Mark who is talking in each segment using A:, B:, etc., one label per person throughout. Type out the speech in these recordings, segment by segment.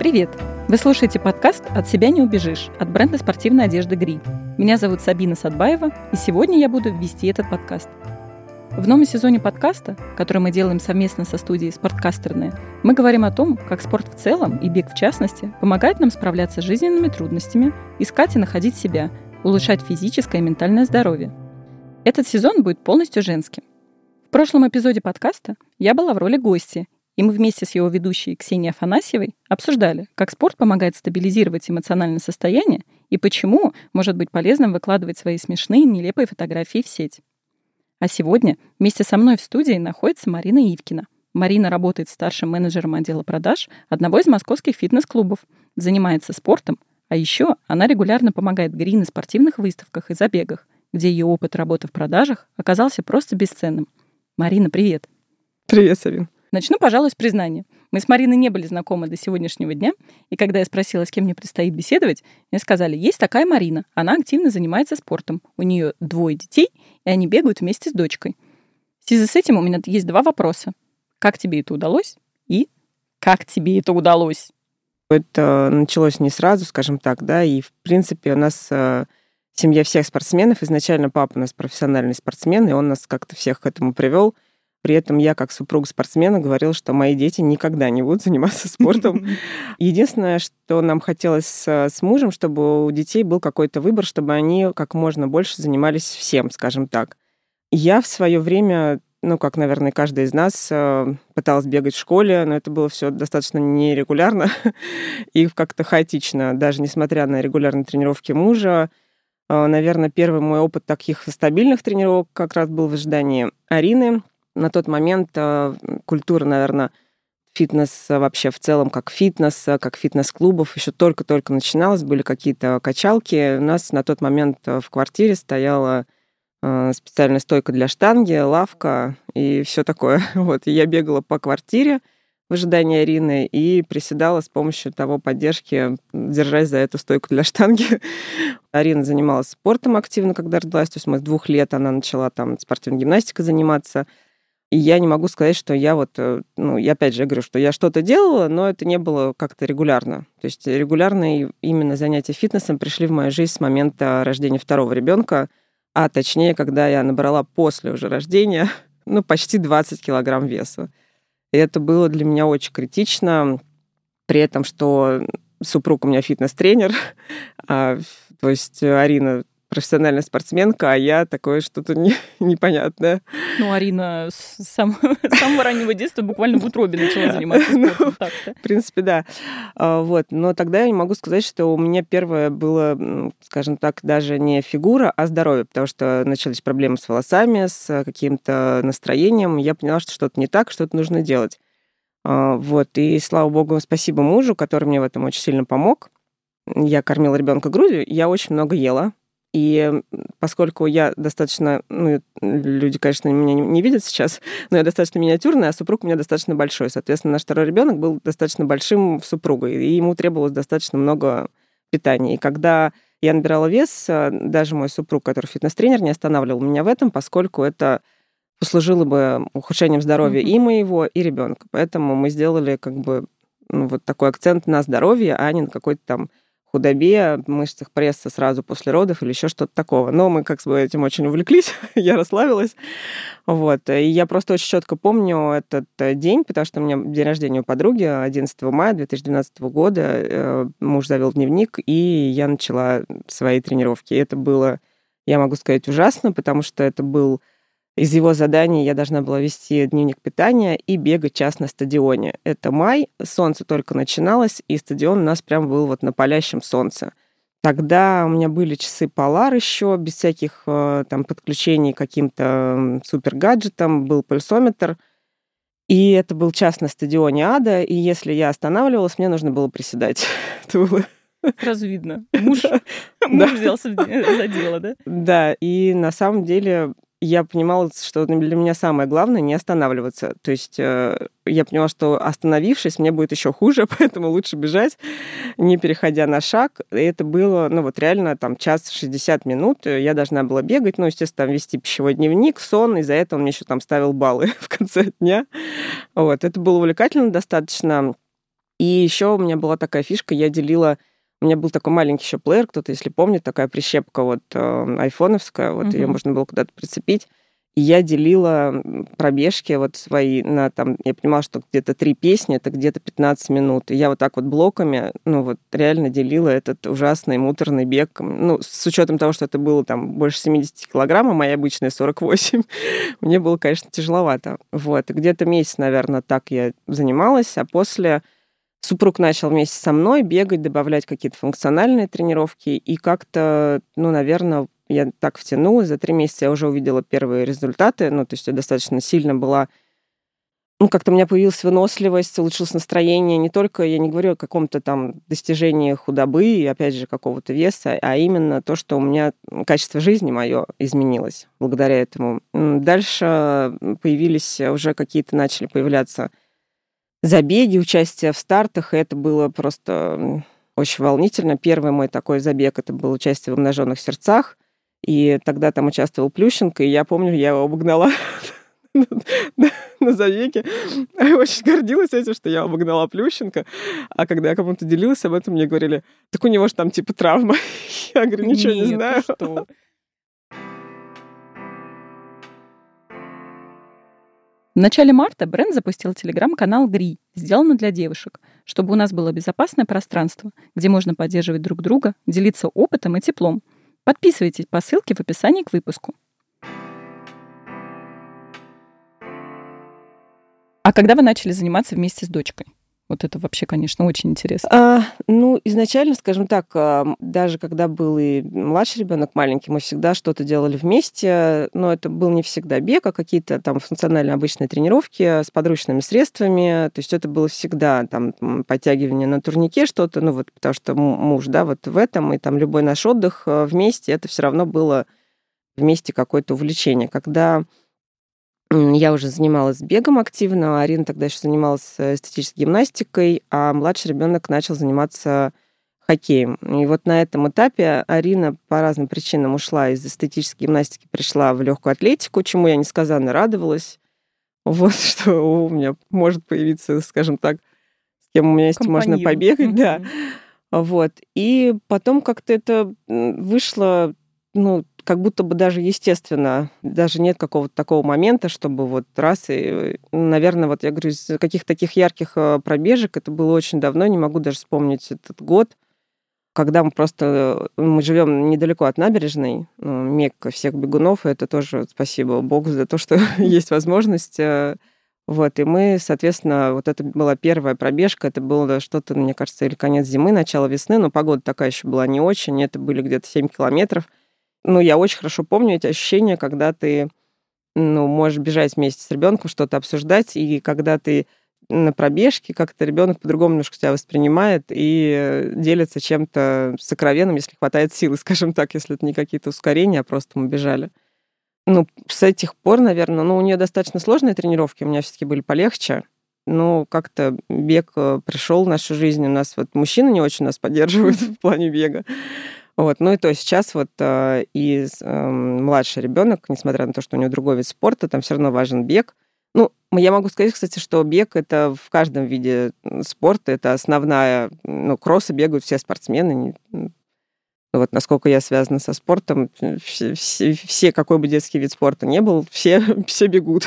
A: Привет! Вы слушаете подкаст «От себя не убежишь» от бренда спортивной одежды «Гри». Меня зовут Сабина Садбаева, и сегодня я буду вести этот подкаст. В новом сезоне подкаста, который мы делаем совместно со студией «Спорткастерная», мы говорим о том, как спорт в целом и бег в частности помогает нам справляться с жизненными трудностями, искать и находить себя, улучшать физическое и ментальное здоровье. Этот сезон будет полностью женским. В прошлом эпизоде подкаста я была в роли гостя, и мы вместе с его ведущей Ксенией Афанасьевой обсуждали, как спорт помогает стабилизировать эмоциональное состояние и почему может быть полезным выкладывать свои смешные, нелепые фотографии в сеть. А сегодня вместе со мной в студии находится Марина Ивкина. Марина работает старшим менеджером отдела продаж одного из московских фитнес-клубов, занимается спортом, а еще она регулярно помогает Гри на спортивных выставках и забегах, где ее опыт работы в продажах оказался просто бесценным. Марина, привет!
B: Привет, Сабин.
A: Начну, пожалуй, с признания. Мы с Мариной не были знакомы до сегодняшнего дня, и когда я спросила, с кем мне предстоит беседовать, мне сказали, есть такая Марина, она активно занимается спортом, у нее 2 детей, и они бегают вместе с дочкой. В связи с этим у меня есть 2 вопроса. Как тебе это удалось? И как тебе это удалось?
B: Это началось не сразу, скажем так, да, и, в принципе, у нас семья всех спортсменов. Изначально папа у нас профессиональный спортсмен, и он нас как-то всех к этому привел. При этом я, как супруг спортсмена, говорила, что мои дети никогда не будут заниматься спортом. Единственное, что нам хотелось с мужем, чтобы у детей был какой-то выбор, чтобы они как можно больше занимались всем, скажем так. Я в свое время, как, наверное, каждый из нас, пыталась бегать в школе, но это было все достаточно нерегулярно и как-то хаотично, даже несмотря на регулярные тренировки мужа. Наверное, первый мой опыт таких стабильных тренировок как раз был в ожидании Арины. На тот момент культура, наверное, фитнес вообще в целом, как фитнес-клубов, еще только-только начиналась, были какие-то качалки. У нас на тот момент в квартире стояла специальная стойка для штанги, лавка и все такое. Вот. И я бегала по квартире в ожидании Арины и приседала с помощью того поддержки, держась за эту стойку для штанги. Арина занималась спортом активно, когда родилась. То есть мы с 2 лет она начала там спортивной гимнастикой заниматься. И я не могу сказать, что я я опять же говорю, что я что-то делала, но это не было как-то регулярно. То есть регулярные именно занятия фитнесом пришли в мою жизнь с момента рождения 2-го ребенка, а точнее, когда я набрала после уже рождения, почти 20 килограмм веса. И это было для меня очень критично, при этом, что супруг у меня фитнес-тренер, то есть Арина профессиональная спортсменка, а я такое что-то непонятное.
A: Арина с самого раннего детства буквально в утробе начала заниматься спортом. Так-то.
B: В принципе, да. Но тогда я не могу сказать, что у меня первое было, скажем так, даже не фигура, а здоровье, потому что начались проблемы с волосами, с каким-то настроением. Я поняла, что что-то не так, что-то нужно делать. И, слава богу, спасибо мужу, который мне в этом очень сильно помог. Я кормила ребенка грудью, я очень много ела. И поскольку я достаточно, люди, конечно, меня не видят сейчас, но я достаточно миниатюрная, а супруг у меня достаточно большой. Соответственно, наш 2-й ребенок был достаточно большим в супруге, и ему требовалось достаточно много питания. И когда я набирала вес, даже мой супруг, который фитнес-тренер, не останавливал меня в этом, поскольку это послужило бы ухудшением здоровья и моего, и ребенка. Поэтому мы сделали такой акцент на здоровье, а не на какой-то там худобе, мышцах пресса сразу после родов или еще что-то такого. Но мы этим очень увлеклись, я расслабилась. И я просто очень четко помню этот день, потому что у меня день рождения у подруги 11 мая 2012 года. Муж завел дневник, и я начала свои тренировки. И это было, я могу сказать, ужасно, потому что это был из его заданий я должна была вести дневник питания и бегать час на стадионе. Это май, солнце только начиналось, и стадион у нас прям был на палящем солнце. Тогда у меня были часы Polar еще, без всяких подключений к каким-то супергаджетам, был пульсометр. И это был час на стадионе Ада, и если я останавливалась, мне нужно было приседать. Это было...
A: Сразу видно. Муж взялся за дело, да?
B: Да, и на самом деле... Я понимала, что для меня самое главное не останавливаться. То есть я поняла, что остановившись, мне будет еще хуже, поэтому лучше бежать, не переходя на шаг. И это было, реально час 60 минут. Я должна была бегать, естественно, вести пищевой дневник, сон, и за это он мне еще ставил баллы в конце дня. Это было увлекательно достаточно. И еще у меня была такая фишка, у меня был такой маленький еще плеер, кто-то, если помнит, такая прищепка вот айфоновская, вот ее можно было куда-то прицепить. И я делила пробежки вот свои на там, я понимала, что где-то 3 песни, это где-то 15 минут. И я вот так вот блоками, реально делила этот ужасный муторный бег. С учетом того, что это было там больше 70 килограмм, а моя обычная 48, мне было, конечно, тяжеловато. Вот. И где-то месяц, наверное, так я занималась, а после супруг начал вместе со мной бегать, добавлять какие-то функциональные тренировки, и как-то, наверное, я так втянулась. За 3 месяца я уже увидела первые результаты. То есть я достаточно сильно была... как-то у меня появилась выносливость, улучшилось настроение. Не только, я не говорю о каком-то там достижении худобы и, опять же, какого-то веса, а именно то, что у меня качество жизни мое изменилось благодаря этому. Дальше начали появляться забеги, участие в стартах, и это было просто очень волнительно. Первый мой такой забег, это было участие в «Обнаженных сердцах», и тогда там участвовал Плющенко, и я помню, я его обогнала на забеге. Я очень гордилась этим, что я обогнала Плющенко. А когда я кому-то делилась об этом, мне говорили, так у него же там типа травма. Я говорю, ничего не знаю.
A: Что? В начале марта бренд запустил телеграм-канал «Гри», сделанный для девушек, чтобы у нас было безопасное пространство, где можно поддерживать друг друга, делиться опытом и теплом. Подписывайтесь по ссылке в описании к выпуску. А когда вы начали заниматься вместе с дочкой? Вот это вообще, конечно, очень интересно.
B: Изначально, скажем так, даже когда был и младший ребенок маленький, мы всегда что-то делали вместе, но это был не всегда бег, а какие-то там функциональные обычные тренировки с подручными средствами. То есть это было всегда там подтягивание на турнике что-то, потому что муж, вот в этом, и там любой наш отдых вместе, это все равно было вместе какое-то увлечение. Когда я уже занималась бегом активно, а Арина тогда еще занималась эстетической гимнастикой, а младший ребенок начал заниматься хоккеем. И вот на этом этапе Арина по разным причинам ушла из эстетической гимнастики, пришла в легкую атлетику, чему я несказанно радовалась. Вот что у меня может появиться, скажем так, с кем у меня есть, можно побегать, да. Вот. И потом как-то это вышло, как будто бы даже естественно, даже нет какого-то такого момента, чтобы вот раз и, наверное, вот я говорю, из каких-то таких ярких пробежек, это было очень давно, не могу даже вспомнить этот год, когда мы живем недалеко от набережной, Мекка всех бегунов, и это тоже спасибо Богу за то, что есть возможность. Вот, и мы, соответственно, вот это была первая пробежка, это было что-то, мне кажется, или конец зимы, начало весны, но погода такая еще была не очень, это были где-то 7 километров. Я очень хорошо помню эти ощущения, когда ты, можешь бежать вместе с ребенком, что-то обсуждать, и когда ты на пробежке, как-то ребенок по-другому немножко тебя воспринимает и делится чем-то сокровенным, если хватает силы, скажем так, если это не какие-то ускорения, а просто мы бежали. С этих пор, наверное, у нее достаточно сложные тренировки, у меня все-таки были полегче, но как-то бег пришел в нашу жизнь, у нас мужчины не очень нас поддерживают в плане бега. Вот. И то сейчас младший ребенок, несмотря на то, что у него другой вид спорта, там все равно важен бег. Я могу сказать, кстати, что бег это в каждом виде спорта, это основная, кроссы бегают все спортсмены. Насколько я связана со спортом, все, какой бы детский вид спорта ни был, все бегут.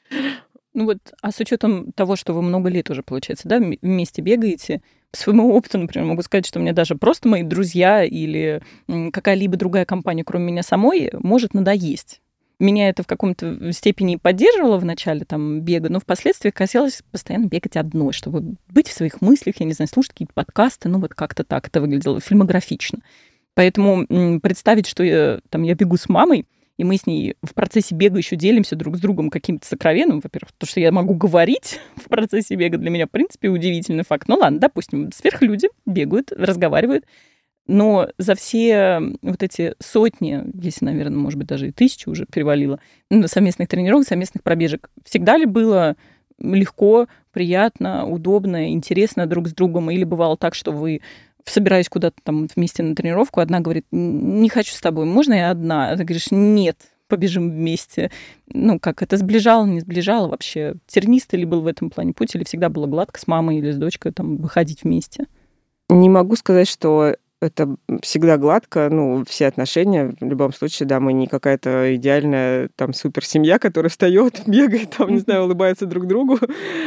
A: А с учетом того, что вы много лет уже, получается, да, вместе бегаете, по своему опыту, например, могу сказать, что мне даже просто мои друзья или какая-либо другая компания, кроме меня самой, может надоесть. Меня это в каком-то степени поддерживало в начале бега, но впоследствии хотелось постоянно бегать одной, чтобы быть в своих мыслях, я не знаю, слушать какие-то подкасты, как-то так это выглядело фильмографично. Поэтому представить, что я бегу с мамой, и мы с ней в процессе бега еще делимся друг с другом каким-то сокровенным. Во-первых, то, что я могу говорить в процессе бега, для меня, в принципе, удивительный факт. Ладно, допустим, сверхлюди бегают, разговаривают, но за все вот эти сотни, если, наверное, может быть, даже и 1000 уже перевалило, совместных тренировок, совместных пробежек, всегда ли было легко, приятно, удобно, интересно друг с другом? Или бывало так, что вы собираюсь куда-то вместе на тренировку, одна говорит, не хочу с тобой, можно я одна? А ты говоришь, нет, побежим вместе. Ну, как это сближало, не сближало вообще? Тернистый ли был в этом плане путь, или всегда было гладко с мамой или с дочкой там выходить вместе?
B: Не могу сказать, что это всегда гладко. Ну, все отношения, в любом случае, да, мы не какая-то идеальная там суперсемья, которая встает, бегает, там, не знаю, улыбается друг другу.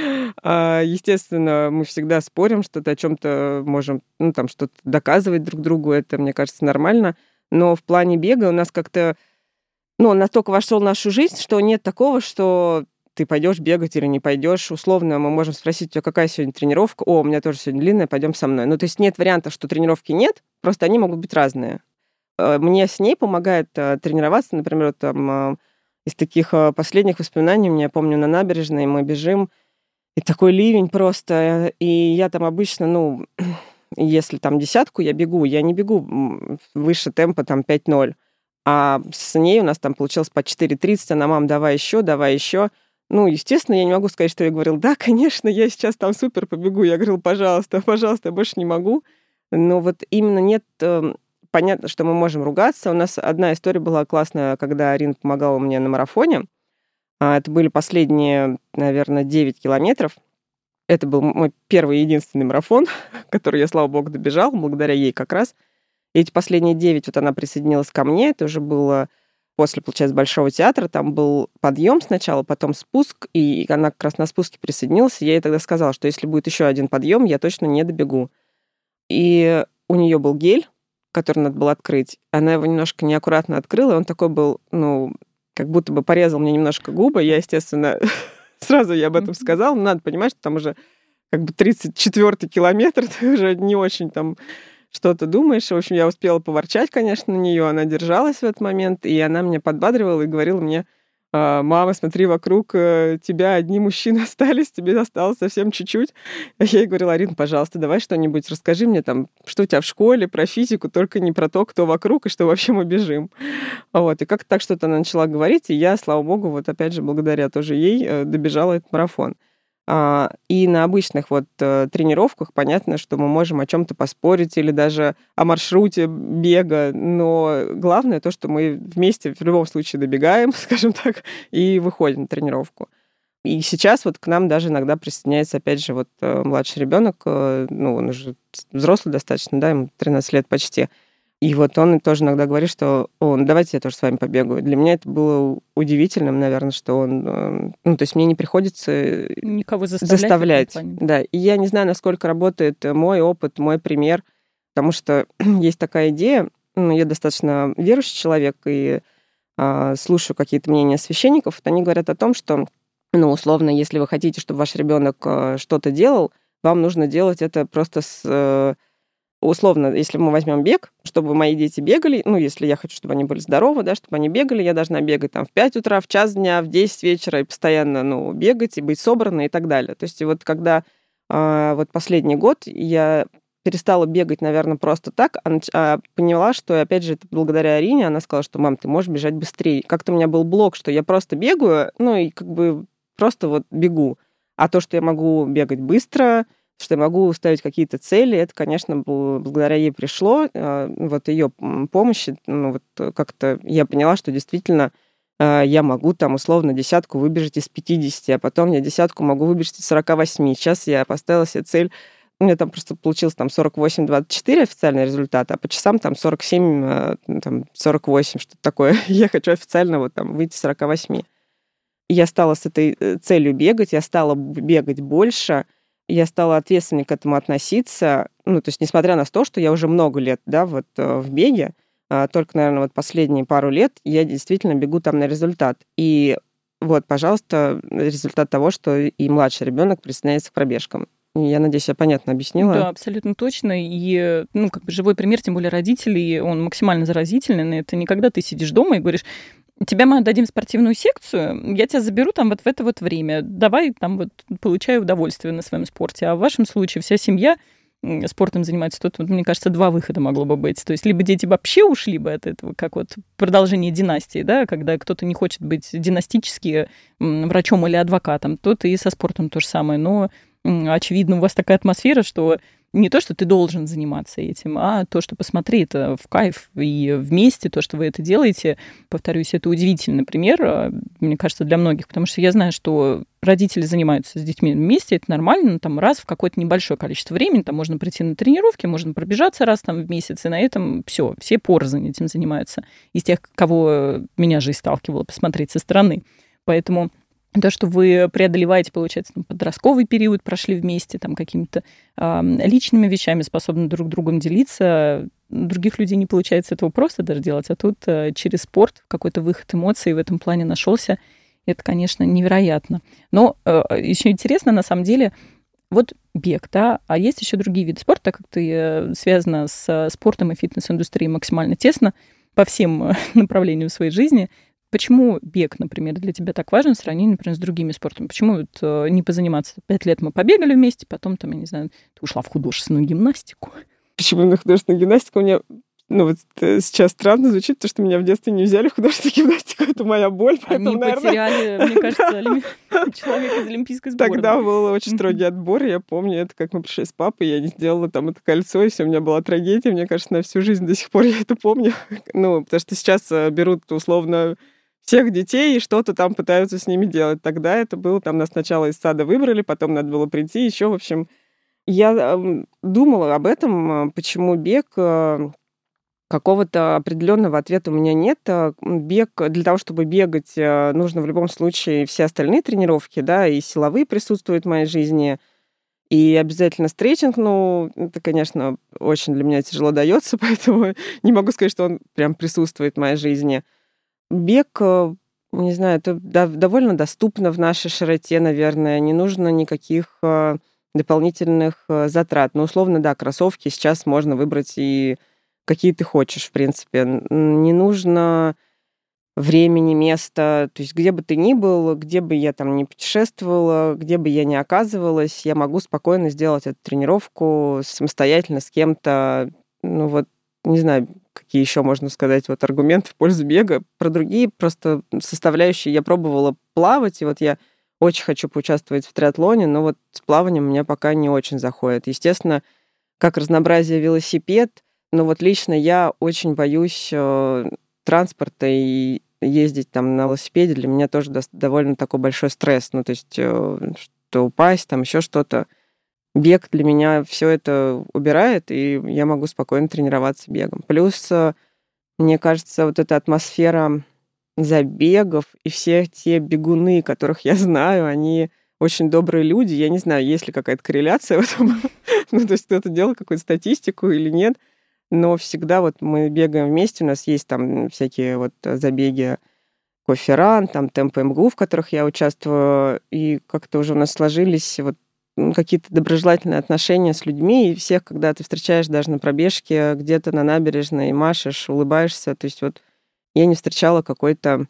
B: Естественно, мы всегда спорим, что-то о чем-то можем, ну, там, что-то доказывать друг другу. Это, мне кажется, нормально. Но в плане бега у нас как-то, ну, он настолько вошел в нашу жизнь, что нет такого, что ты пойдешь бегать или не пойдешь. Условно, мы можем спросить, у тебя какая сегодня тренировка? О, у меня тоже сегодня длинная, пойдем со мной. Ну, то есть нет вариантов, что тренировки нет, просто они могут быть разные. Мне с ней помогает тренироваться, например, вот, там, из таких последних воспоминаний, я помню, на набережной мы бежим, и такой ливень просто, и я там обычно, ну, если там 10 я бегу, я не бегу выше темпа, там, 5:0, а с ней у нас там получилось по 4:30, она, мам, давай еще, давай еще. Ну, естественно, я не могу сказать, что я говорил, да, конечно, я сейчас там супер побегу. Я говорил, пожалуйста, пожалуйста, я больше не могу. Но вот именно нет... Понятно, что мы можем ругаться. У нас одна история была классная, когда Арина помогала мне на марафоне. Это были последние, наверное, 9 километров. Это был мой первый и единственный марафон, который я, слава богу, добежал, благодаря ей как раз. И эти последние 9, вот она присоединилась ко мне. Это уже было... После, получается, Большого театра, там был подъем сначала, потом спуск, и она как раз на спуске присоединилась. Я ей тогда сказала, что если будет еще один подъем, я точно не добегу. И у нее был гель, который надо было открыть. Она его немножко неаккуратно открыла, и он такой был, ну, как будто бы порезал мне немножко губы. Я, естественно, сразу ей об этом сказала. Но надо понимать, что там уже как бы 34-й километр, ты уже не очень там... что-то думаешь. В общем, я успела поворчать, конечно, на нее. Она держалась в этот момент, и она меня подбадривала и говорила мне, мама, смотри, вокруг тебя одни мужчины остались, тебе осталось совсем чуть-чуть. Я ей говорила, Арина, пожалуйста, давай что-нибудь расскажи мне там, что у тебя в школе, про физику, только не про то, кто вокруг и что вообще мы бежим. Вот. И как-то так что-то она начала говорить, и я, слава богу, вот опять же, благодаря тоже ей добежала этот марафон. И на обычных вот тренировках понятно, что мы можем о чем-то поспорить или даже о маршруте бега, но главное то, что мы вместе в любом случае добегаем, скажем так, и выходим на тренировку. И сейчас вот к нам даже иногда присоединяется, опять же, вот младший ребенок, ну, он уже взрослый достаточно, да, ему 13 лет почти. И вот он тоже иногда говорит, что давайте я тоже с вами побегаю. Для меня это было удивительным, наверное, что он... Ну, то есть мне не приходится
A: никого заставлять.
B: Да, и я не знаю, насколько работает мой опыт, мой пример, потому что есть такая идея, ну, я достаточно верующий человек, и слушаю какие-то мнения священников, вот они говорят о том, что, ну, условно, если вы хотите, чтобы ваш ребенок что-то делал, вам нужно делать это просто с... Условно, если мы возьмем бег, чтобы мои дети бегали, ну, если я хочу, чтобы они были здоровы, да, чтобы они бегали, я должна бегать там в 5 утра, в час дня, в 10 вечера и постоянно, ну, бегать и быть собранной и так далее. То есть вот когда вот последний год я перестала бегать, наверное, просто так, поняла, что, опять же, это благодаря Арине, она сказала, что, мам, ты можешь бежать быстрее. Как-то у меня был блок, что я просто бегаю, ну, и как бы просто вот бегу. А то, что я могу бегать быстро, что я могу ставить какие-то цели, это, конечно, благодаря ей пришло, вот ее помощи, ну, вот как-то я поняла, что действительно я могу там условно 10 выбежать из 50, а потом я 10 могу выбежать из 48. Сейчас я поставила себе цель, у меня там просто получилось там 48-24 официальный результат, а по часам там 47, там 48, что-то такое. Я хочу официально вот там выйти из 48. Я стала с этой целью бегать, я стала бегать больше, я стала ответственно к этому относиться, ну, то есть несмотря на то, что я уже много лет, да, вот в беге, только, наверное, вот последние пару лет я действительно бегу там на результат. И вот, пожалуйста, результат того, что и младший ребенок присоединяется к пробежкам. Я надеюсь, я понятно объяснила.
A: Да, абсолютно точно. И, ну, как бы живой пример, тем более родителей, он максимально заразительный. Это не когда ты сидишь дома и говоришь, тебе мы отдадим спортивную секцию, я тебя заберу там вот в это вот время. Давай там вот получай удовольствие на своем спорте. А в вашем случае вся семья спортом занимается. Тут, мне кажется, 2 выхода могло бы быть. То есть либо дети вообще ушли бы от этого, как вот продолжение династии, да, когда кто-то не хочет быть династически врачом или адвокатом, тот и со спортом то же самое. Но очевидно, у вас такая атмосфера, что не то, что ты должен заниматься этим, а то, что посмотри, это в кайф и вместе, то, что вы это делаете. Повторюсь, это удивительный пример, мне кажется, для многих, потому что я знаю, что родители занимаются с детьми вместе, это нормально, но там раз в какое-то небольшое количество времени, там можно прийти на тренировки, можно пробежаться раз там в месяц, и на этом все порознь этим занимаются. Из тех, кого меня же и сталкивало посмотреть со стороны. Поэтому то, что вы преодолеваете, получается, подростковый период, прошли вместе, там, какими-то личными вещами, способны друг другом делиться. Других людей не получается этого просто даже делать, а тут через спорт какой-то выход эмоций в этом плане нашелся. Это, конечно, невероятно. Но еще интересно, на самом деле, вот бег, да, а есть еще другие виды спорта, так как ты связана с спортом и фитнес-индустрией максимально тесно по всем направлениям своей жизни. Почему бег, например, для тебя так важен в сравнении, например, с другими спортами? Почему вот не позаниматься? 5 лет мы побегали вместе, потом, там, я не знаю, ты ушла в художественную гимнастику.
B: Почему на художественную гимнастику? У меня, сейчас странно звучит, потому что меня в детстве не взяли в художественную гимнастику. Это моя боль, поэтому,
A: Они потеряли, мне кажется, человека из олимпийской сборной.
B: Тогда был очень строгий отбор, и я помню это, как мы пришли с папой, я не сделала там это кольцо, и все, у меня была трагедия. Мне кажется, на всю жизнь до сих пор я это помню. Потому что сейчас берут условно всех детей и что-то там пытаются с ними делать. Тогда это было, там нас сначала из сада выбрали, потом надо было прийти еще, в общем. Я думала об этом, почему бег. Какого-то определенного ответа у меня нет. Бег, для того, чтобы бегать, нужно в любом случае все остальные тренировки, да, и силовые присутствуют в моей жизни, и обязательно стретчинг, это, конечно, очень для меня тяжело дается, поэтому не могу сказать, что он прям присутствует в моей жизни. Бег, не знаю, это довольно доступно в нашей широте, наверное. Не нужно никаких дополнительных затрат. Условно, да, кроссовки сейчас можно выбрать и какие ты хочешь, в принципе. Не нужно времени, места. То есть где бы ты ни был, где бы я там ни путешествовала, где бы я ни оказывалась, я могу спокойно сделать эту тренировку самостоятельно с кем-то. Не знаю, какие еще можно сказать аргументы в пользу бега. Про другие просто составляющие я пробовала плавать, и я очень хочу поучаствовать в триатлоне, но с плаванием у меня пока не очень заходит. Естественно, как разнообразие велосипед, но лично я очень боюсь транспорта, и ездить там на велосипеде для меня тоже довольно такой большой стресс. То есть, что упасть, там еще что-то. Бег для меня все это убирает, и я могу спокойно тренироваться бегом. Плюс, мне кажется, эта атмосфера забегов и все те бегуны, которых я знаю, они очень добрые люди. Я не знаю, есть ли какая-то корреляция в этом. То есть кто-то делал какую-то статистику или нет. Но всегда мы бегаем вместе, у нас есть там всякие забеги кофе-ран, там темпо МГУ, в которых я участвую, и как-то уже у нас сложились какие-то доброжелательные отношения с людьми, и всех, когда ты встречаешь даже на пробежке, где-то на набережной, машешь, улыбаешься. То есть я не встречала какой-то,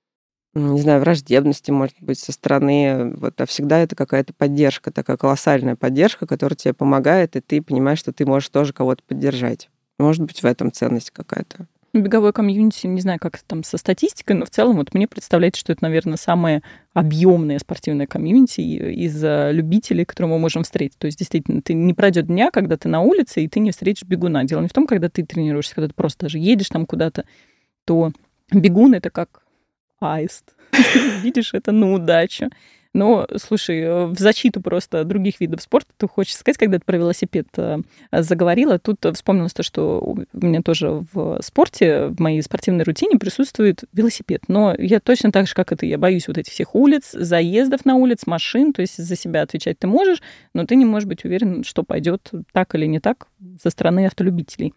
B: не знаю, враждебности, может быть, со стороны, а всегда это какая-то поддержка, такая колоссальная поддержка, которая тебе помогает, и ты понимаешь, что ты можешь тоже кого-то поддержать. Может быть, в этом ценность какая-то.
A: Беговой комьюнити, не знаю, как там со статистикой, но в целом мне представляется, что это, наверное, самое объемное спортивное комьюнити из любителей, которые мы можем встретить. То есть, действительно, не пройдет дня, когда ты на улице, и ты не встретишь бегуна. Дело не в том, когда ты тренируешься, когда ты просто даже едешь там куда-то, то бегун — это как аист. Видишь это на удачу. Но, слушай, в защиту просто других видов спорта, ты хочешь сказать, когда ты про велосипед заговорила, тут вспомнилось то, что у меня тоже в спорте, в моей спортивной рутине присутствует велосипед. Но я точно так же, как и ты, я боюсь этих всех улиц, заездов на улиц, машин, то есть за себя отвечать ты можешь, но ты не можешь быть уверен, что пойдет так или не так со стороны автолюбителей.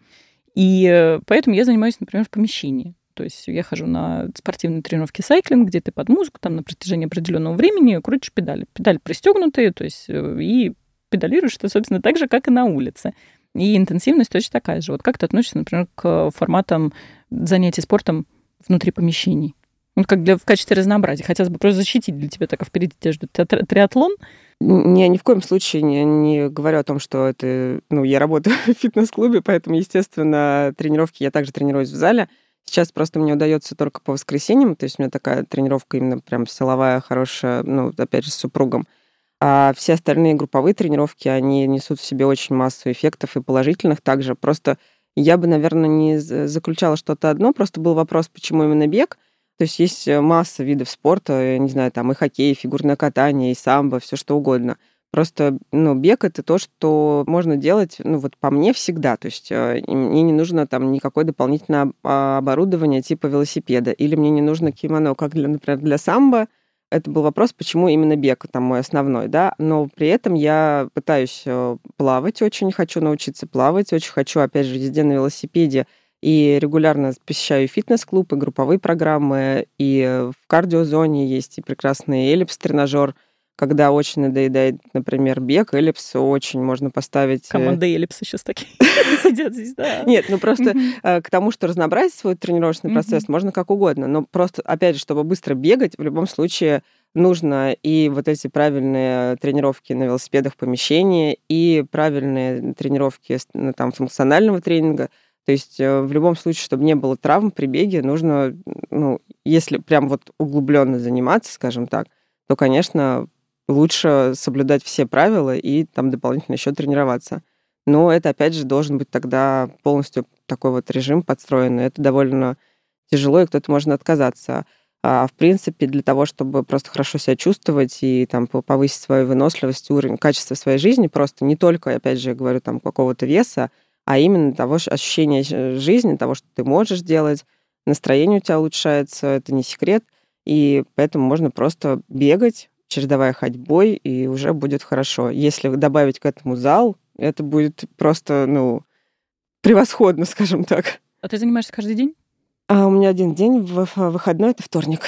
A: И поэтому я занимаюсь, например, в помещении. То есть я хожу на спортивные тренировки сайклинг, где ты под музыку там на протяжении определенного времени крутишь педали. Педали пристегнутые, то есть и педалируешь ты, собственно, так же, как и на улице. И интенсивность точно такая же. Как ты относишься, например, к форматам занятий спортом внутри помещений? Как в качестве разнообразия. Хотелось бы просто защитить для тебя, так впереди тебя ждет триатлон.
B: Я ни в коем случае не говорю о том, что это... я работаю в фитнес-клубе, поэтому, естественно, тренировки я также тренируюсь в зале. Сейчас просто мне удается только по воскресеньям, то есть у меня такая тренировка именно прям силовая, хорошая, опять же, с супругом. А все остальные групповые тренировки, они несут в себе очень массу эффектов и положительных также. Просто я бы, наверное, не заключала что-то одно, просто был вопрос, почему именно бег. То есть масса видов спорта, я не знаю, там и хоккей, и фигурное катание, и самбо, все что угодно. Просто, бег — это то, что можно делать, вот по мне всегда. То есть и мне не нужно там никакое дополнительное оборудование типа велосипеда. Или мне не нужно кимоно, как, например, для самбо. Это был вопрос, почему именно бег там мой основной, да. Но при этом я пытаюсь плавать, очень хочу научиться плавать, очень хочу, опять же, езде на велосипеде. И регулярно посещаю фитнес-клуб, и групповые программы, и в кардиозоне есть и прекрасный эллипс-тренажер. Когда очень надоедает, например, бег, эллипс очень можно поставить...
A: Команда эллипса сейчас такие сидят здесь, да.
B: Нет, просто к тому, что разнообразить свой тренировочный процесс можно как угодно. Но просто, опять же, чтобы быстро бегать, в любом случае нужно и вот эти правильные тренировки на велосипедах в помещении, и правильные тренировки там, функционального тренинга. То есть в любом случае, чтобы не было травм при беге, нужно, если прям вот углубленно заниматься, скажем так, то, конечно, лучше соблюдать все правила и там дополнительно еще тренироваться. Но это, опять же, должен быть тогда полностью такой вот режим подстроенный. Это довольно тяжело, и кто-то может отказаться. А в принципе, для того, чтобы просто хорошо себя чувствовать и там повысить свою выносливость, уровень, качество своей жизни, просто не только, опять же, я говорю, там какого-то веса, а именно того ощущения жизни, того, что ты можешь делать, настроение у тебя улучшается, это не секрет, и поэтому можно просто бегать, чередовая ходьбой, и уже будет хорошо. Если добавить к этому зал, это будет просто, превосходно, скажем так.
A: А ты занимаешься каждый день?
B: А у меня один день выходной — это вторник.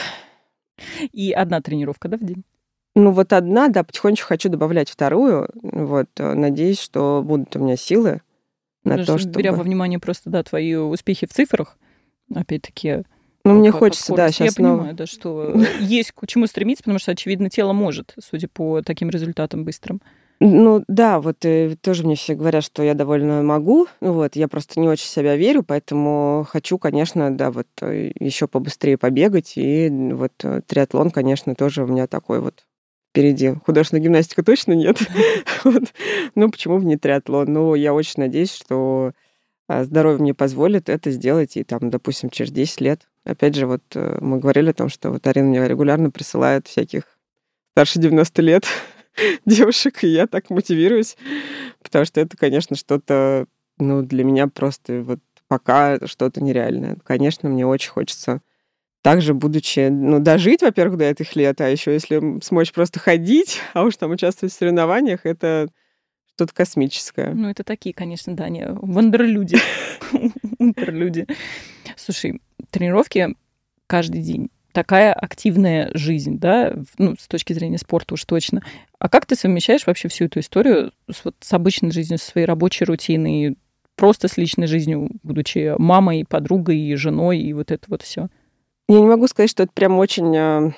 A: И одна тренировка, да, в день?
B: Вот одна, да, потихонечку хочу добавлять вторую. Надеюсь, что будут у меня силы на то, чтобы...
A: Беря во внимание просто, да, твои успехи в цифрах, опять-таки...
B: мне хочется, да, сейчас...
A: Я понимаю, да, что есть к чему стремиться, потому что, очевидно, тело может, судя по таким результатам быстрым.
B: Да, тоже мне все говорят, что я довольно могу. Я просто не очень в себя верю, поэтому хочу, конечно, да, еще побыстрее побегать. И триатлон, конечно, тоже у меня такой вот впереди. Художественная гимнастика точно нет. Почему бы не триатлон? Я очень надеюсь, что здоровье мне позволит это сделать, и там, допустим, через 10 лет. Опять же, мы говорили о том, что Арина мне регулярно присылает всяких старше 90 лет девушек, и я так мотивируюсь, потому что это, конечно, что-то, для меня просто пока что-то нереальное. Конечно, мне очень хочется также, будучи, дожить, во-первых, до этих лет, а еще если смочь просто ходить, а уж там участвовать в соревнованиях, это что-то космическое.
A: Это такие, конечно, да, не вандерлюди. Унтерлюди. Слушай, тренировки каждый день. Такая активная жизнь, да, с точки зрения спорта уж точно. А как ты совмещаешь вообще всю эту историю с обычной жизнью, со своей рабочей рутиной, просто с личной жизнью, будучи мамой, подругой, и женой, и вот это вот все?
B: Я не могу сказать, что это прям очень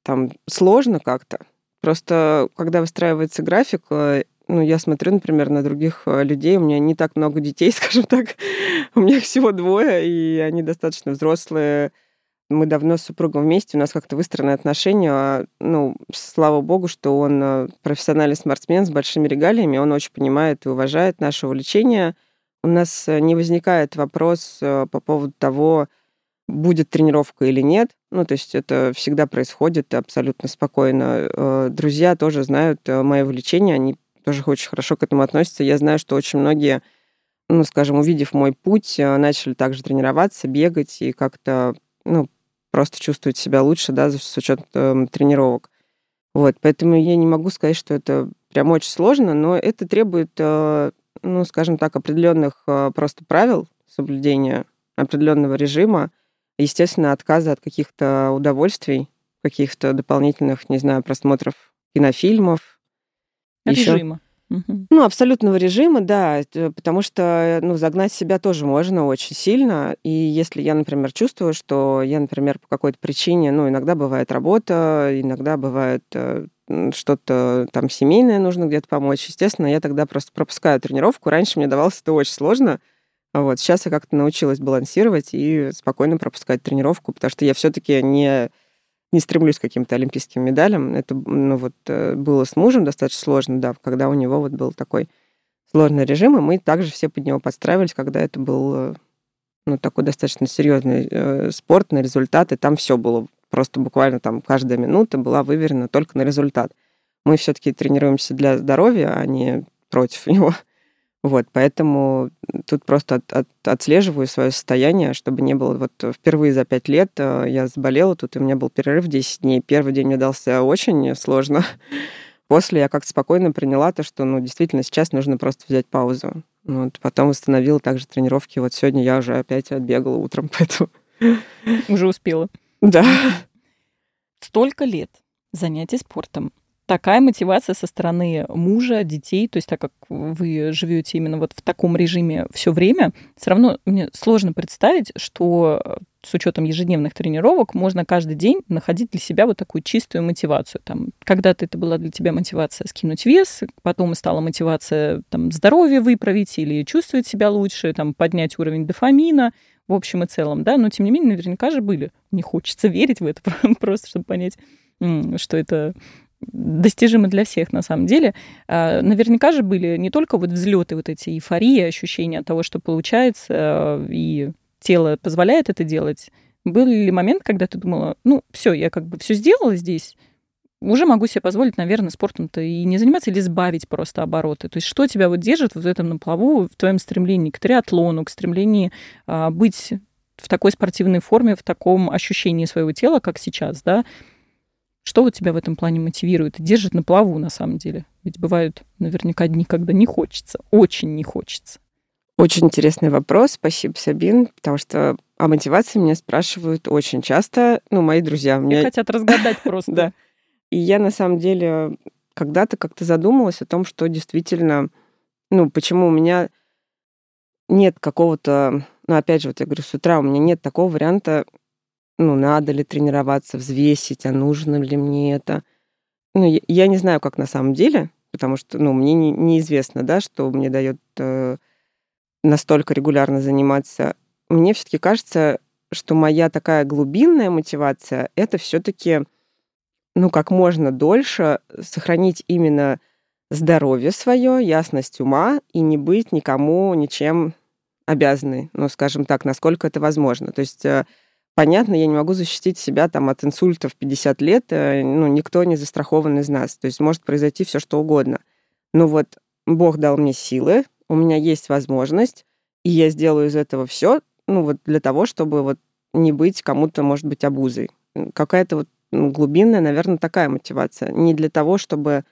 B: сложно как-то. Просто когда выстраивается график, я смотрю, например, на других людей, у меня не так много детей, скажем так, у меня их всего 2, и они достаточно взрослые. Мы давно с супругом вместе, у нас как-то выстроены отношения. Слава богу, что он профессиональный спортсмен с большими регалиями, он очень понимает и уважает наше увлечение. У нас не возникает вопрос по поводу того, будет тренировка или нет. То есть это всегда происходит абсолютно спокойно. Друзья тоже знают мое увлечение, они тоже очень хорошо к этому относятся. Я знаю, что очень многие, скажем, увидев мой путь, начали также тренироваться, бегать и как-то, просто чувствовать себя лучше, да, с учетом тренировок. Поэтому я не могу сказать, что это прям очень сложно, но это требует, скажем так, определенных просто правил соблюдения, определенного режима, естественно, отказа от каких-то удовольствий, каких-то дополнительных, не знаю, просмотров кинофильмов.
A: Режима.
B: Абсолютного режима, да, потому что, загнать себя тоже можно очень сильно. И если я, например, чувствую, что я, например, по какой-то причине, иногда бывает работа, иногда бывает что-то там семейное, нужно где-то помочь, естественно, я тогда просто пропускаю тренировку. Раньше мне давалось это очень сложно. Сейчас я как-то научилась балансировать и спокойно пропускать тренировку, потому что я все-таки не не стремлюсь к каким-то олимпийским медалям. Это, было с мужем достаточно сложно, да, когда у него вот был такой сложный режим, и мы также все под него подстраивались, когда это был, такой достаточно серьезный спорт на результаты. Там все было просто буквально там каждая минута была выверена только на результат. Мы все-таки тренируемся для здоровья, а не против него. Вот, поэтому тут просто отслеживаю свое состояние, чтобы не было... Вот впервые за 5 лет я заболела, тут у меня был перерыв 10 дней. Первый день мне дался очень сложно. После я как-то спокойно приняла то, что, действительно, сейчас нужно просто взять паузу. Вот, потом восстановила также тренировки. Вот сегодня я уже опять отбегала утром, поэтому...
A: Уже успела.
B: Да.
A: Столько лет занятий спортом. Такая мотивация со стороны мужа, детей, то есть так как вы живете именно вот в таком режиме все время, все равно мне сложно представить, что с учетом ежедневных тренировок можно каждый день находить для себя вот такую чистую мотивацию. Там, когда-то это была для тебя мотивация скинуть вес, потом стала мотивация здоровье выправить или чувствовать себя лучше, поднять уровень дофамина, в общем и целом, да, но тем не менее наверняка же были. Не хочется верить в это, просто чтобы понять, что это достижимо для всех на самом деле. Наверняка же были не только вот взлеты, вот эти эйфории, ощущения от того, что получается, и тело позволяет это делать. Был ли момент, когда ты думала, все, я все сделала здесь, уже могу себе позволить, наверное, спортом-то и не заниматься, или сбавить просто обороты? То есть что тебя вот держит в этом на плаву, в твоем стремлении к триатлону, к стремлении быть в такой спортивной форме, в таком ощущении своего тела, как сейчас, да? Что вот тебя в этом плане мотивирует и держит на плаву, на самом деле? Ведь бывают наверняка дни, когда не хочется, очень не хочется.
B: Очень интересный вопрос. Спасибо, Сабин, потому что о мотивации меня спрашивают очень часто, мои друзья.
A: Мне хотят разгадать просто.
B: Да. И я, на самом деле, когда-то как-то задумалась о том, что действительно, почему у меня нет какого-то... опять же, вот я говорю, с утра у меня нет такого варианта, надо ли тренироваться, взвесить, а нужно ли мне это. Я не знаю, как на самом деле, потому что, мне неизвестно, да, что мне дает настолько регулярно заниматься. Мне все-таки кажется, что моя такая глубинная мотивация — это все-таки, как можно дольше сохранить именно здоровье свое, ясность ума и не быть никому ничем обязанной, скажем так, насколько это возможно. То есть... Понятно, я не могу защитить себя от инсульта в 50 лет, никто не застрахован из нас. То есть может произойти все что угодно. Но вот Бог дал мне силы, у меня есть возможность, и я сделаю из этого все, для того, чтобы не быть кому-то, может быть, обузой. Какая-то глубинная, наверное, такая мотивация. Не для того, чтобы,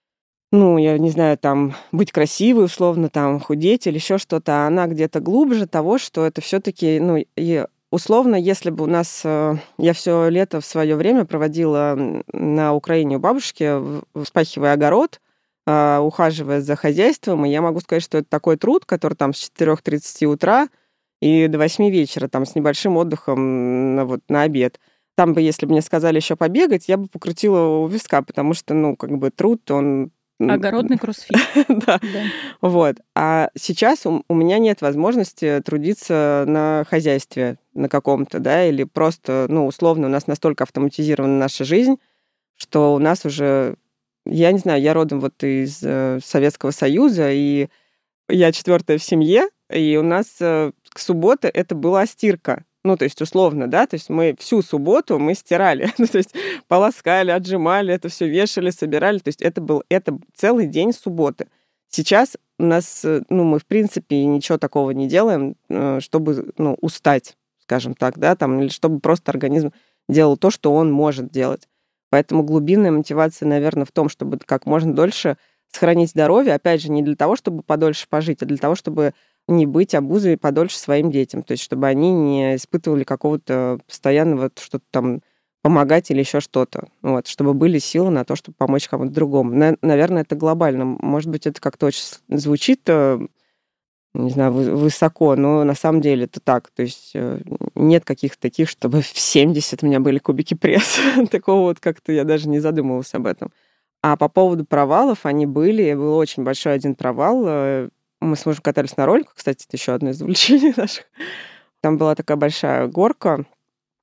B: я не знаю, быть красивой, условно, худеть или еще что-то, а она где-то глубже того, что это все-таки, условно, если бы у нас... Я все лето в свое время проводила на Украине у бабушки, вспахивая огород, ухаживая за хозяйством, и я могу сказать, что это такой труд, который с 4:30 утра и до 8 вечера, с небольшим отдыхом на обед. Там бы, если бы мне сказали еще побегать, я бы покрутила у виска, потому что, труд, он...
A: Огородный кроссфит.
B: Да. Вот. А сейчас у меня нет возможности трудиться на хозяйстве на каком-то, да, или просто, условно, у нас настолько автоматизирована наша жизнь, что у нас уже, я не знаю, я родом из Советского Союза, и я 4-я в семье, и у нас к субботе это была стирка. То есть условно, да, то есть мы всю субботу мы стирали, то есть полоскали, отжимали, это все вешали, собирали, то есть это целый день субботы. Сейчас у нас, мы в принципе ничего такого не делаем, чтобы, устать, скажем так, да, или чтобы просто организм делал то, что он может делать. Поэтому глубинная мотивация, наверное, в том, чтобы как можно дольше сохранить здоровье, опять же, не для того, чтобы подольше пожить, а для того, чтобы не быть обузой подольше своим детям. То есть чтобы они не испытывали какого-то постоянного что-то помогать или еще что-то. Чтобы были силы на то, чтобы помочь кому-то другому. Наверное, это глобально. Может быть, это как-то очень звучит, не знаю, высоко, но на самом деле это так. То есть нет каких-то таких, чтобы в 70 у меня были кубики пресса. Такого как-то я даже не задумывалась об этом. А по поводу провалов, они были. Был очень большой один провал. Мы с мужем катались на роликах, кстати, это еще одно из увлечений наших. Там была такая большая горка,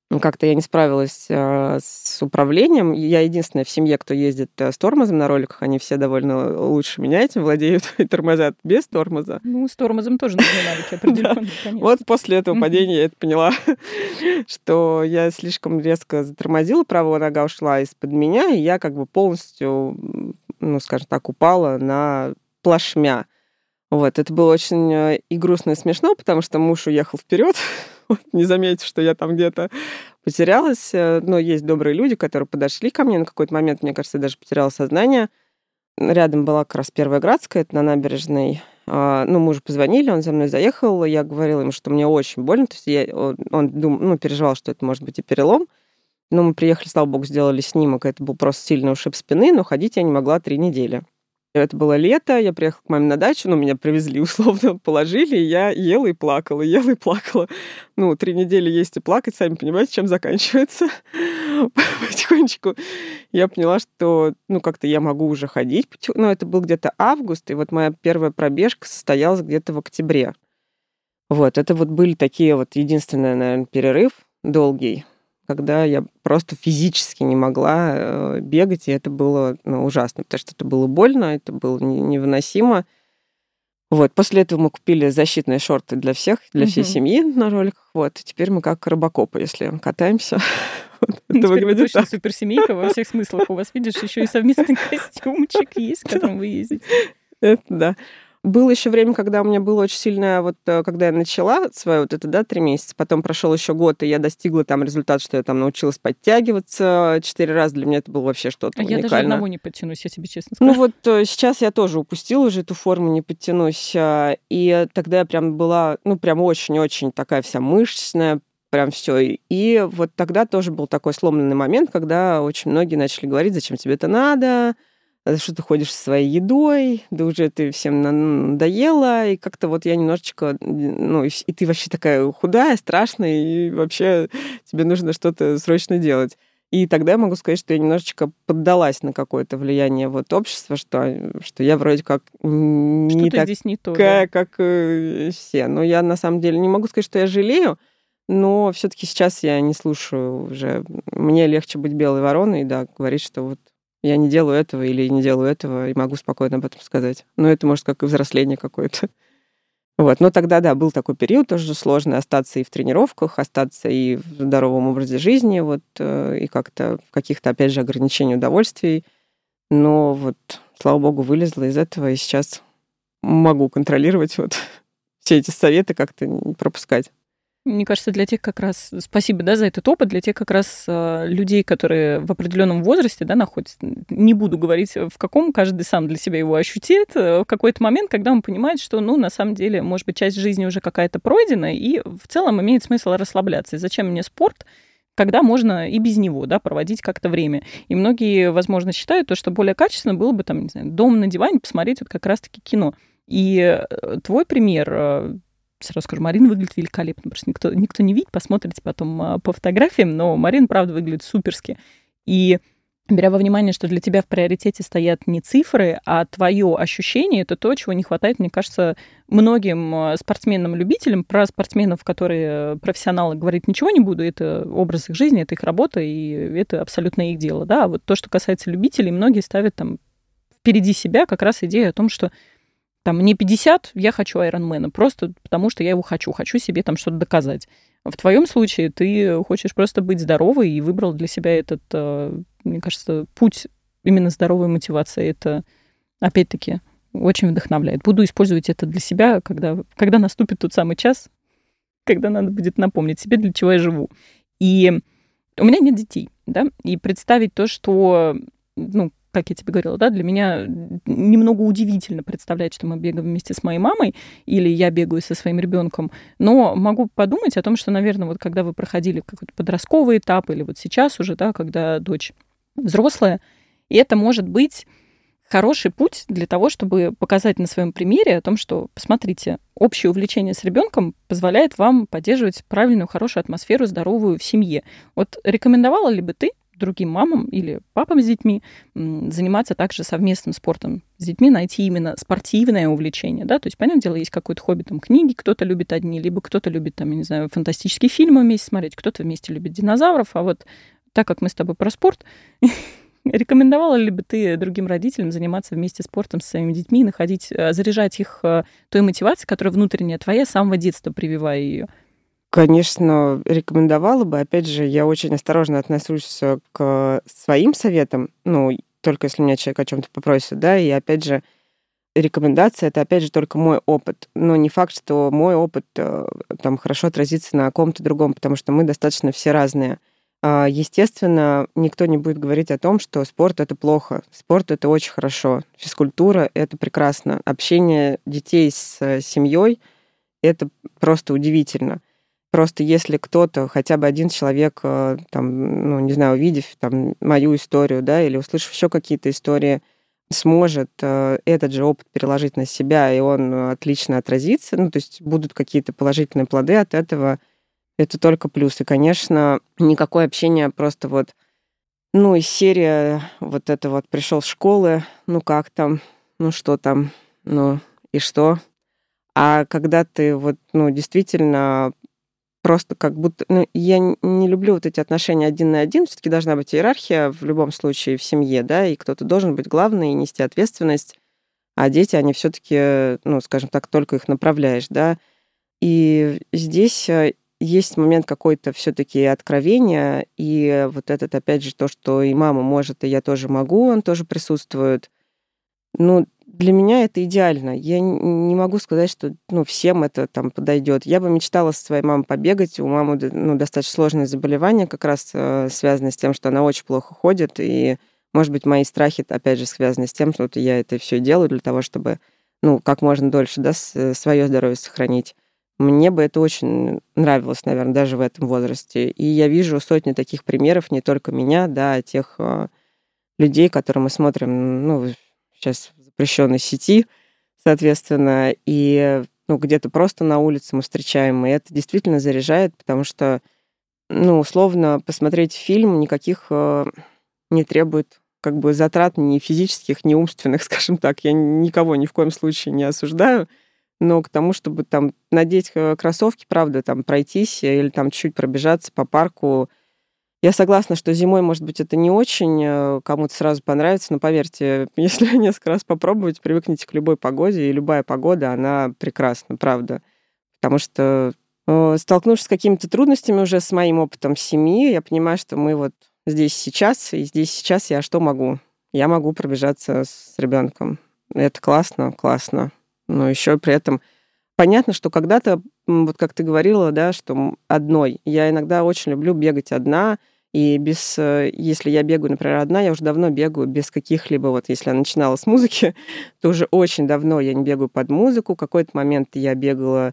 B: как-то я не справилась с управлением. Я единственная в семье, кто ездит с тормозом на роликах. Они все довольно лучше меня этим владеют и тормозят без тормоза.
A: Ну, с тормозом тоже нужны навыки определенные, конечно.
B: Вот после этого падения я это поняла, что я слишком резко затормозила, правая нога ушла из-под меня, и я как бы полностью, ну, скажем так, упала на плашмя. Вот, это было очень и грустно, и смешно, потому что муж уехал вперед, не заметив, что я там где-то потерялась. Но есть добрые люди, которые подошли ко мне на какой-то момент, мне кажется, я даже потеряла сознание. Рядом была как раз Первая Градская, это на набережной. Ну, мужу позвонили, он за мной заехал, я говорила ему, что мне очень больно, то есть он переживал, что это может быть и перелом. Но мы приехали, слава богу, сделали снимок, это был просто сильный ушиб спины, но ходить я не могла 3 недели. Это было лето, я приехала к маме на дачу, меня привезли, условно, положили, и я ела и плакала, ела и плакала. 3 недели есть и плакать, сами понимаете, чем заканчивается. Потихонечку я поняла, что, как-то я могу уже ходить. Это был где-то август, и вот моя первая пробежка состоялась где-то в октябре. Вот, это вот были такие вот единственный, наверное, перерыв долгий, когда я просто физически не могла бегать, и это было ужасно, потому что это было больно, это было невыносимо. Вот, после этого мы купили защитные шорты для всех, для всей семьи на роликах. Вот, и теперь мы как рыбакопы, если катаемся.
A: Это выглядит точно суперсемейка во всех смыслах. У вас, видишь, еще и совместный костюмчик есть, в котором вы ездите.
B: Это да. Было еще время, когда у меня было очень сильное, когда я начала свое 3 месяца, потом прошел еще год, и я достигла там результат, что я там научилась подтягиваться 4 раза. Для меня это было вообще что-то уникальное.
A: Я даже одного не подтянусь, я тебе честно скажу.
B: Сейчас я тоже упустила уже эту форму, не подтянусь. И тогда я прям была, прям очень-очень такая вся мышечная, прям все. И вот тогда тоже был такой сломленный момент, когда очень многие начали говорить, зачем тебе это надо, что ты ходишь со своей едой, да уже ты всем надоела, и как-то я немножечко, и ты вообще такая худая, страшная, и вообще тебе нужно что-то срочно делать. И тогда я могу сказать, что я немножечко поддалась на какое-то влияние общества, что я вроде как не
A: что-то здесь не то,
B: такая, как все. Но я на самом деле не могу сказать, что я жалею, но все-таки сейчас я не слушаю уже. Мне легче быть белой вороной, да, говорить, что я не делаю этого или не делаю этого, и могу спокойно об этом сказать. Но это, может, как и взросление какое-то. Но тогда, да, был такой период тоже сложный, остаться и в тренировках, остаться и в здоровом образе жизни, и как-то в каких-то, опять же, ограничениях удовольствий. Но слава богу, вылезла из этого, и сейчас могу контролировать все эти советы, как-то не пропускать.
A: Мне кажется, для тех как раз, спасибо, да, за этот опыт, для тех как раз людей, которые в определенном возрасте, да, находятся, не буду говорить, в каком, каждый сам для себя его ощутит, в какой-то момент, когда он понимает, что, на самом деле, может быть, часть жизни уже какая-то пройдена, и в целом имеет смысл расслабляться. И зачем мне спорт, когда можно и без него, да, проводить как-то время. И многие, возможно, считают то, что более качественно было бы, там, не знаю, дома на диване посмотреть как раз-таки кино. И твой пример... Сразу скажу, Марина выглядит великолепно. Просто никто не видит, посмотрите потом по фотографиям, но Марина, правда, выглядит суперски. И беря во внимание, что для тебя в приоритете стоят не цифры, а твое ощущение, это то, чего не хватает, мне кажется, многим спортсменам-любителям. Про спортсменов, которые профессионалы, говорить ничего не буду. Это образ их жизни, это их работа, и это абсолютно их дело. Да? А вот то, что касается любителей, многие ставят там впереди себя как раз идею о том, что мне 50, я хочу Айронмена, просто потому что я его хочу себе там что-то доказать. В твоем случае ты хочешь просто быть здоровой и выбрал для себя этот, мне кажется, путь именно здоровой мотивации. Это, опять-таки, очень вдохновляет. Буду использовать это для себя, когда наступит тот самый час, когда надо будет напомнить себе, для чего я живу. И у меня нет детей, да, и представить то, что, как я тебе говорила, да, для меня немного удивительно представлять, что мы бегаем вместе с моей мамой, или я бегаю со своим ребенком, но могу подумать о том, что, наверное, когда вы проходили какой-то подростковый этап, или сейчас уже, да, когда дочь взрослая, и это может быть хороший путь для того, чтобы показать на своем примере о том, что, посмотрите, общее увлечение с ребенком позволяет вам поддерживать правильную, хорошую атмосферу, здоровую в семье. Рекомендовала ли бы ты другим мамам или папам с детьми заниматься также совместным спортом с детьми, найти именно спортивное увлечение, да, то есть, понятное дело, есть какое-то хобби, там, книги кто-то любит одни, либо кто-то любит, там, я не знаю, фантастические фильмы вместе смотреть, кто-то вместе любит динозавров, а вот так как мы с тобой про спорт, рекомендовала ли бы ты другим родителям заниматься вместе спортом с своими детьми, находить, заряжать их той мотивацией, которая внутренняя твоя, с самого детства прививая ее?
B: Конечно, рекомендовала бы. Опять же, я очень осторожно отношусь к своим советам, ну, только если меня человек о чем-то попросит, да, и опять же, рекомендация — это, опять же, только мой опыт. Но не факт, что мой опыт там хорошо отразится на ком-то другом, потому что мы достаточно все разные. Естественно, никто не будет говорить о том, что спорт — это плохо. Спорт — это очень хорошо. Физкультура — это прекрасно. Общение детей с семьей — это просто удивительно. Просто если кто-то, хотя бы один человек, там, ну, не знаю, увидев там мою историю, да, или услышав еще какие-то истории, сможет этот же опыт переложить на себя, и он отлично отразится, ну, то есть будут какие-то положительные плоды от этого, это только плюс. И, конечно, никакое общение просто вот, ну, из серии вот это вот пришел с школы, ну, как там, ну, что там, ну, и что? А когда ты вот, ну, действительно просто как будто... Ну, я не люблю вот эти отношения один на один. Все-таки должна быть иерархия в любом случае в семье, да, и кто-то должен быть главный и нести ответственность. А дети, они все-таки, ну, скажем так, только их направляешь, да. И здесь есть момент какой-то все-таки откровения, и вот этот, опять же, то, что и мама может, и я тоже могу, он тоже присутствует. Ну, для меня это идеально. Я не могу сказать, что ну, всем это там подойдет. Я бы мечтала со своей мамой побегать. У мамы ну, достаточно сложное заболевание, как раз связанное с тем, что она очень плохо ходит. И, может быть, мои страхи, опять же, связаны с тем, что вот я это все делаю для того, чтобы ну, как можно дольше да, свое здоровье сохранить. Мне бы это очень нравилось, наверное, даже в этом возрасте. И я вижу сотни таких примеров, не только меня, да, а тех людей, которые мы смотрим, ну, сейчас в запрещенной сети, соответственно, и ну, где-то просто на улице мы встречаем, и это действительно заряжает, потому что, ну, условно, посмотреть фильм никаких не требует как бы затрат ни физических, ни умственных, скажем так. Я никого ни в коем случае не осуждаю, но к тому, чтобы там надеть кроссовки, правда, там пройтись или там чуть-чуть пробежаться по парку. Я согласна, что зимой, может быть, это не очень кому-то сразу понравится, но поверьте, если несколько раз попробовать, привыкните к любой погоде, и любая погода, она прекрасна, правда. Потому что, столкнувшись с какими-то трудностями уже с моим опытом семьи, я понимаю, что мы вот здесь сейчас, и здесь сейчас я что могу? Я могу пробежаться с ребенком. Это классно, классно. Но еще при этом понятно, что когда-то, вот как ты говорила, да, что одной. Я иногда очень люблю бегать одна, и без, если я бегаю, например, одна, я уже давно бегаю без каких-либо, вот если я начинала с музыки, то уже очень давно я не бегаю под музыку. В какой-то момент я бегала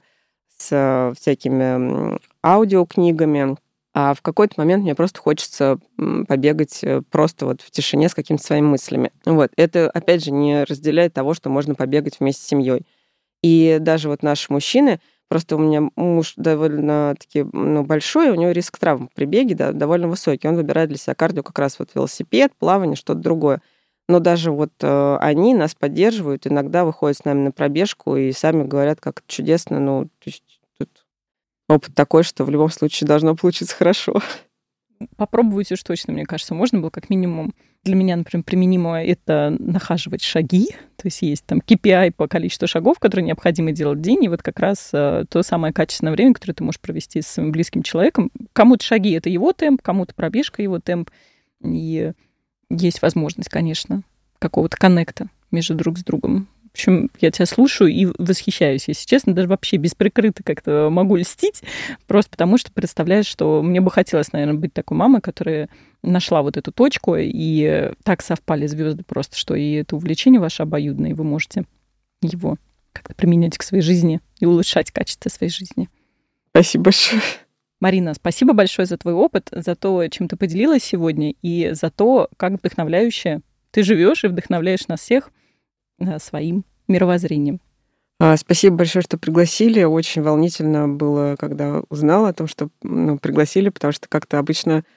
B: с всякими аудиокнигами, а в какой-то момент мне просто хочется побегать просто вот в тишине с какими-то своими мыслями. Вот. Это, опять же, не разделяет того, что можно побегать вместе с семьей. И даже вот наши мужчины, просто у меня муж довольно-таки ну, большой, у него риск травм при беге да, довольно высокий. Он выбирает для себя кардио как раз вот велосипед, плавание, что-то другое. Но даже вот они нас поддерживают, иногда выходят с нами на пробежку и сами говорят, как это чудесно. Ну, то есть тут опыт такой, что в любом случае должно получиться хорошо.
A: Попробовать уж точно, мне кажется, можно было как минимум. Для меня, например, применимо это нахаживать шаги, то есть есть там KPI по количеству шагов, которые необходимо делать в день, и вот как раз то самое качественное время, которое ты можешь провести с своим близким человеком. Кому-то шаги — это его темп, кому-то пробежка — его темп, и есть возможность, конечно, какого-то коннекта между друг с другом. В общем, я тебя слушаю и восхищаюсь, если честно, даже вообще бесприкрыто как-то могу льстить, просто потому что представляю, что мне бы хотелось, наверное, быть такой мамой, которая нашла вот эту точку, и так совпали звезды просто, что и это увлечение ваше обоюдное, и вы можете его как-то применять к своей жизни и улучшать качество своей жизни.
B: Спасибо большое.
A: Марина, спасибо большое за твой опыт, за то, чем ты поделилась сегодня, и за то, как вдохновляюще ты живешь и вдохновляешь нас всех своим мировоззрением.
B: Спасибо большое, что пригласили. Очень волнительно было, когда узнала о том, что пригласили, потому что как-то обычно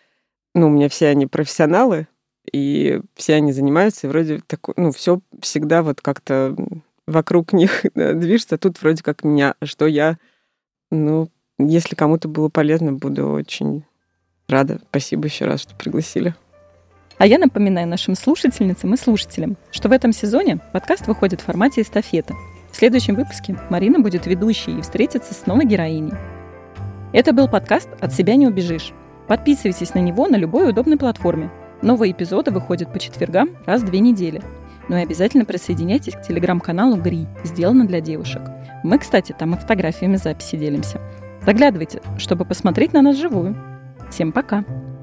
B: у меня все они профессионалы, и все они занимаются, и вроде такое, все всегда вот как-то вокруг них движется. Тут вроде как меня, что я, если кому-то было полезно, буду очень рада. Спасибо еще раз, что пригласили.
A: А я напоминаю нашим слушательницам и слушателям, что в этом сезоне подкаст выходит в формате эстафеты. В следующем выпуске Марина будет ведущей и встретится с новой героиней. Это был подкаст «От себя не убежишь». Подписывайтесь на него на любой удобной платформе. Новые эпизоды выходят по четвергам раз в 2 недели. Ну и обязательно присоединяйтесь к телеграм-каналу «Гри», сделано для девушек. Мы, кстати, там и фотографиями записи делимся. Заглядывайте, чтобы посмотреть на нас вживую. Всем пока!